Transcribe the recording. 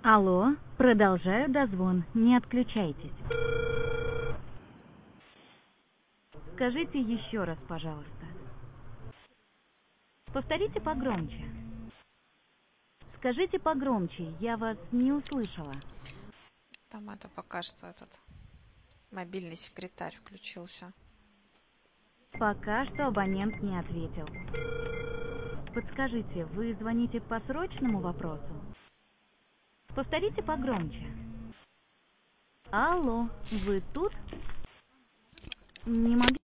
Алло, продолжаю дозвон, не отключайтесь. Скажите еще раз, пожалуйста. Повторите погромче. Скажите погромче, я вас не услышала. Там это пока что этот мобильный секретарь включился. Пока что абонент не ответил. Подскажите, вы звоните по срочному вопросу? Повторите погромче. Алло, вы тут? Не могли